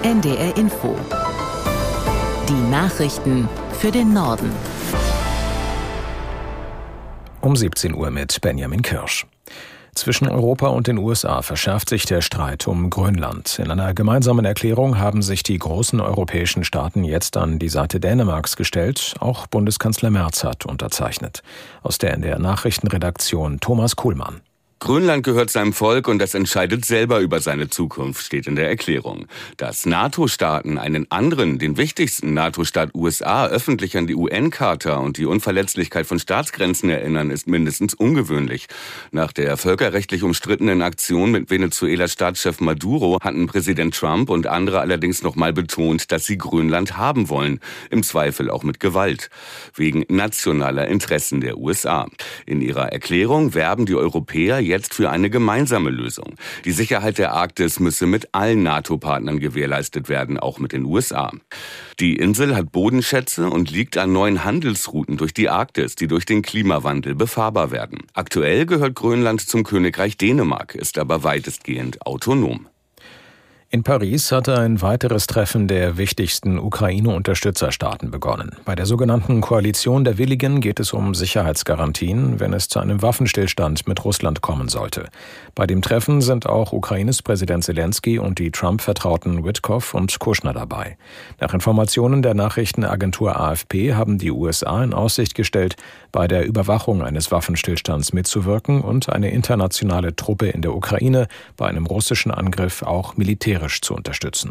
NDR Info. Die Nachrichten für den Norden. Um 17 Uhr mit Benjamin Kirsch. Zwischen Europa und den USA verschärft sich der Streit um Grönland. In einer gemeinsamen Erklärung haben sich die großen europäischen Staaten jetzt an die Seite Dänemarks gestellt. Auch Bundeskanzler Merz hat unterzeichnet. Aus der NDR Nachrichtenredaktion Thomas Kuhlmann. Grönland gehört seinem Volk und das entscheidet selber über seine Zukunft, steht in der Erklärung. Dass NATO-Staaten einen anderen, den wichtigsten NATO-Staat USA, öffentlich an die UN-Charta und die Unverletzlichkeit von Staatsgrenzen erinnern, ist mindestens ungewöhnlich. Nach der völkerrechtlich umstrittenen Aktion mit Venezuelas Staatschef Maduro hatten Präsident Trump und andere allerdings nochmal betont, dass sie Grönland haben wollen, im Zweifel auch mit Gewalt, wegen nationaler Interessen der USA. In ihrer Erklärung werben die Europäer jetzt für eine gemeinsame Lösung. Die Sicherheit der Arktis müsse mit allen NATO-Partnern gewährleistet werden, auch mit den USA. Die Insel hat Bodenschätze und liegt an neuen Handelsrouten durch die Arktis, die durch den Klimawandel befahrbar werden. Aktuell gehört Grönland zum Königreich Dänemark, ist aber weitestgehend autonom. In Paris hatte ein weiteres Treffen der wichtigsten Ukraine-Unterstützerstaaten begonnen. Bei der sogenannten Koalition der Willigen geht es um Sicherheitsgarantien, wenn es zu einem Waffenstillstand mit Russland kommen sollte. Bei dem Treffen sind auch Ukraines Präsident Zelensky und die Trump-Vertrauten Witkoff und Kushner dabei. Nach Informationen der Nachrichtenagentur AFP haben die USA in Aussicht gestellt, bei der Überwachung eines Waffenstillstands mitzuwirken und eine internationale Truppe in der Ukraine bei einem russischen Angriff auch militärisch zu unterstützen.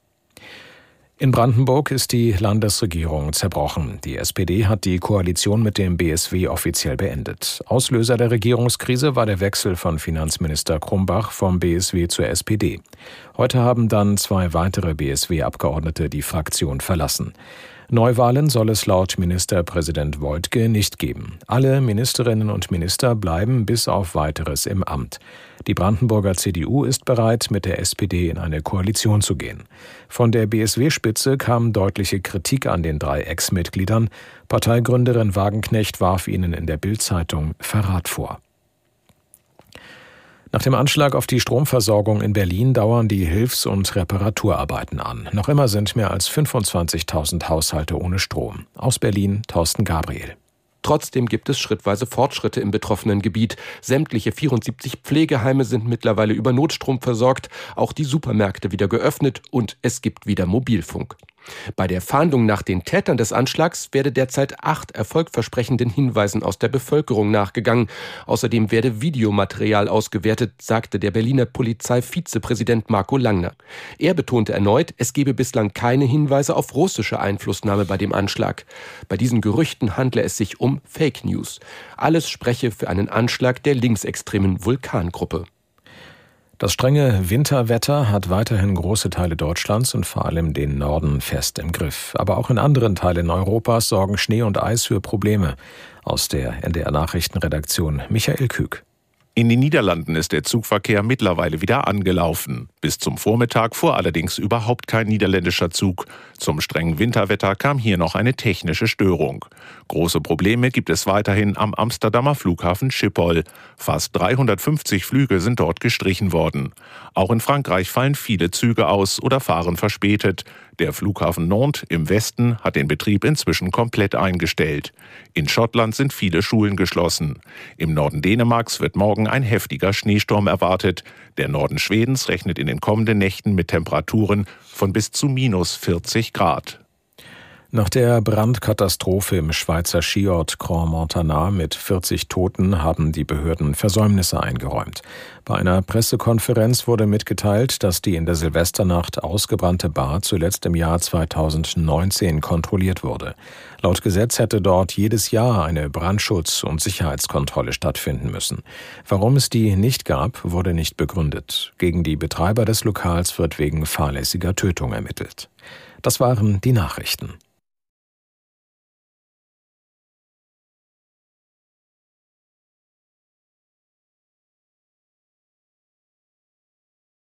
In Brandenburg ist die Landesregierung zerbrochen. Die SPD hat die Koalition mit dem BSW offiziell beendet. Auslöser der Regierungskrise war der Wechsel von Finanzminister Krumbach vom BSW zur SPD. Heute haben dann 2 weitere BSW-Abgeordnete die Fraktion verlassen. Neuwahlen soll es laut Ministerpräsident Woidke nicht geben. Alle Ministerinnen und Minister bleiben bis auf Weiteres im Amt. Die Brandenburger CDU ist bereit, mit der SPD in eine Koalition zu gehen. Von der BSW-Spitze kam deutliche Kritik an den 3 Ex-Mitgliedern. Parteigründerin Wagenknecht warf ihnen in der Bild-Zeitung Verrat vor. Nach dem Anschlag auf die Stromversorgung in Berlin dauern die Hilfs- und Reparaturarbeiten an. Noch immer sind mehr als 25.000 Haushalte ohne Strom. Aus Berlin Thorsten Gabriel. Trotzdem gibt es schrittweise Fortschritte im betroffenen Gebiet. Sämtliche 74 Pflegeheime sind mittlerweile über Notstrom versorgt, auch die Supermärkte wieder geöffnet und es gibt wieder Mobilfunk. Bei der Fahndung nach den Tätern des Anschlags werde derzeit 8 erfolgversprechenden Hinweisen aus der Bevölkerung nachgegangen. Außerdem werde Videomaterial ausgewertet, sagte der Berliner Polizeivizepräsident Marco Langner. Er betonte erneut, es gebe bislang keine Hinweise auf russische Einflussnahme bei dem Anschlag. Bei diesen Gerüchten handle es sich um Fake News. Alles spreche für einen Anschlag der linksextremen Vulkan-Gruppe. Das strenge Winterwetter hat weiterhin große Teile Deutschlands und vor allem den Norden fest im Griff. Aber auch in anderen Teilen Europas sorgen Schnee und Eis für Probleme. Aus der NDR Nachrichtenredaktion Michael Kück. In den Niederlanden ist der Zugverkehr mittlerweile wieder angelaufen. Bis zum Vormittag fuhr allerdings überhaupt kein niederländischer Zug. Zum strengen Winterwetter kam hier noch eine technische Störung. Große Probleme gibt es weiterhin am Amsterdamer Flughafen Schiphol. Fast 350 Flüge sind dort gestrichen worden. Auch in Frankreich fallen viele Züge aus oder fahren verspätet. Der Flughafen Nantes im Westen hat den Betrieb inzwischen komplett eingestellt. In Schottland sind viele Schulen geschlossen. Im Norden Dänemarks wird morgen ein heftiger Schneesturm erwartet. Der Norden Schwedens rechnet in den kommenden Nächten mit Temperaturen von bis zu minus 40 Grad. Nach der Brandkatastrophe im Schweizer Skiort Grand Montana mit 40 Toten haben die Behörden Versäumnisse eingeräumt. Bei einer Pressekonferenz wurde mitgeteilt, dass die in der Silvesternacht ausgebrannte Bar zuletzt im Jahr 2019 kontrolliert wurde. Laut Gesetz hätte dort jedes Jahr eine Brandschutz- und Sicherheitskontrolle stattfinden müssen. Warum es die nicht gab, wurde nicht begründet. Gegen die Betreiber des Lokals wird wegen fahrlässiger Tötung ermittelt. Das waren die Nachrichten.